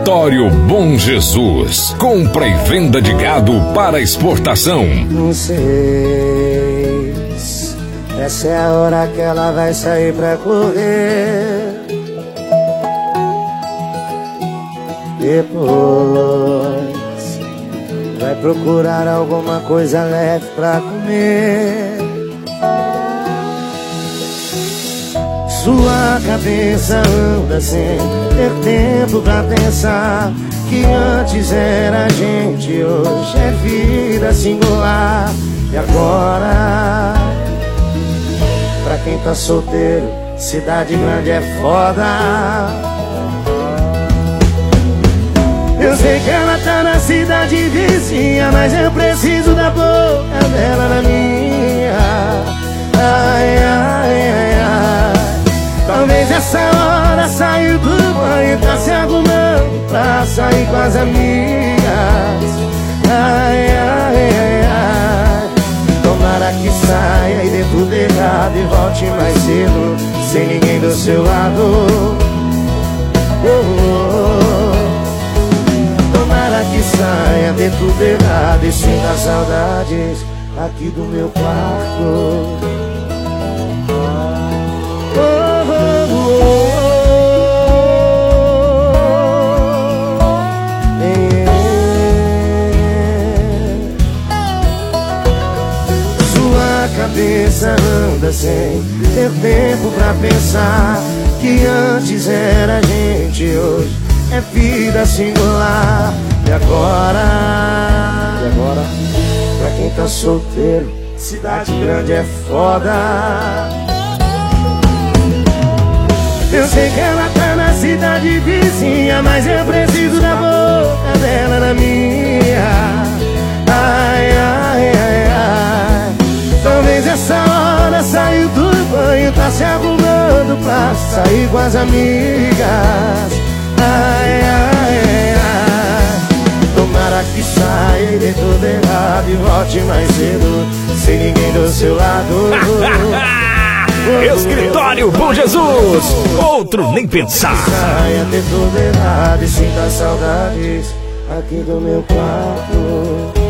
Escritório Bom Jesus. Compra e venda de gado para exportação. Não sei, essa é a hora que ela vai sair pra correr. Depois vai procurar alguma coisa leve pra comer. Sua cabeça anda sem ter tempo pra pensar que antes era gente, hoje é vida singular. E agora, pra quem tá solteiro, cidade grande é foda. Eu sei que ela tá na cidade vizinha, mas eu preciso da boca dela na minha. Ai, ai, ai, ai. Talvez essa hora saiu do banho, tá se arrumando pra sair com as amigas. Ai, ai, ai, ai. Tomara que saia e dê tudo errado e volte mais cedo, sem ninguém do seu lado. Oh, oh. Tomara que saia, dê tudo errado e sinta saudades aqui do meu quarto. Cabeça anda sem ter tempo pra pensar que antes era gente, hoje é vida singular. E agora, pra quem tá solteiro, cidade grande é foda. Eu sei que ela tá na cidade vizinha, mas eu preciso da boca dela na minha. Ai, ai, ai, ai. Talvez essa hora saiu do banho, tá se arrumando pra sair com as amigas. Ai, ai, ai, ai. Tomara que saia e dê tudo errado e volte mais cedo, sem ninguém do seu lado. Escritório Bom Jesus, outro nem pensar. Saia, dê tudo errado e sinta saudades aqui do meu quarto.